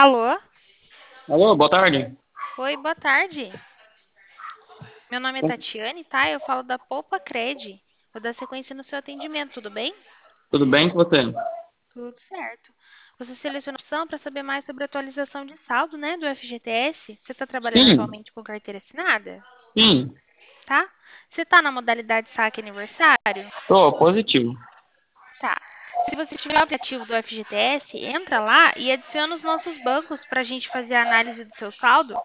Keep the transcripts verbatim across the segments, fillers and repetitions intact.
Alô? Alô, boa tarde. Oi, boa tarde. Meu nome é Tatiane, tá? Eu falo da Poupa Cred. Vou dar sequência no seu atendimento, tudo bem? Tudo bem com você? Tudo certo. Você selecionou a opção para saber mais sobre a atualização de saldo, né, do F G T S. Você está trabalhando Sim, atualmente com carteira assinada? sim. Tá? Você está na modalidade saque aniversário? Tô positivo. Tá. Se você tiver o aplicativo do F G T S, entra lá e adiciona os nossos bancos para a gente fazer a análise do seu saldo.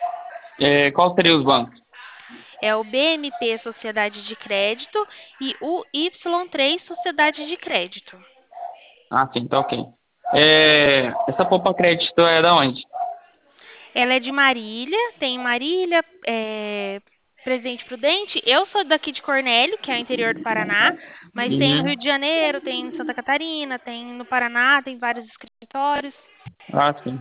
É, qual seria os bancos? É o B M P Sociedade de Crédito e o Y três Sociedade de Crédito. Ah, sim, tá ok. É, essa Poupa Crédito é da onde? Ela é de Marília, tem Marília, é, Presidente Prudente. Eu sou daqui de Cornélio, que é o interior do Paraná, mas tem no Uhum. Rio de Janeiro, tem em Santa Catarina, tem no Paraná, tem vários escritórios. Ah, sim.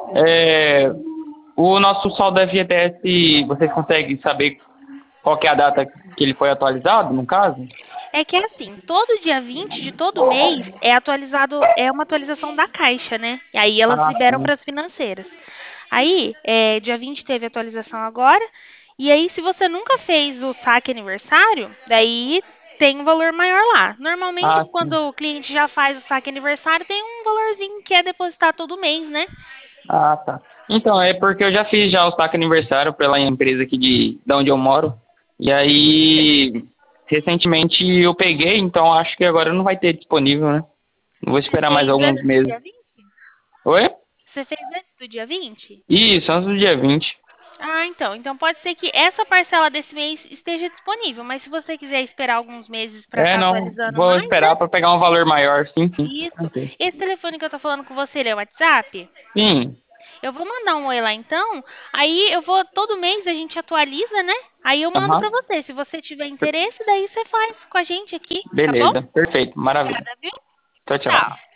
É, o nosso saldo F G T S, vocês conseguem saber qual que é a data que ele foi atualizado, no caso? É que é assim, todo dia vinte de todo mês é atualizado, é uma atualização da Caixa, né? E aí elas Ah, liberam sim. para as financeiras. Aí, é, dia vinte teve atualização agora, e aí se você nunca fez o saque aniversário, daí tem um valor maior lá. Normalmente, Ah, quando sim. o cliente já faz o saque aniversário, tem um valorzinho que é depositar todo mês, né? Ah, tá. Então, é porque eu já fiz já o saque aniversário pela empresa aqui de, de onde eu moro. E aí, recentemente eu peguei, então acho que agora não vai ter disponível, né? Vou Você esperar mais fez alguns antes do meses. dia vinte? Oi? Você fez antes do dia vinte? Isso, antes do dia vinte. Ah, então. Então pode ser que essa parcela desse mês esteja disponível, mas se você quiser esperar alguns meses para É, estar não. atualizando Vou mais, né? esperar para pegar um valor maior, sim, sim. Isso. Ok. Esse telefone que eu tô falando com você, ele é o WhatsApp? Sim. Eu vou mandar um oi lá então. Aí eu vou, todo mês a gente atualiza, né? Aí eu mando Aham. pra você. Se você tiver interesse, daí você faz com a gente aqui, tá bom? Beleza. Perfeito. Maravilha. Obrigada, viu? Tchau, tchau. Tchau.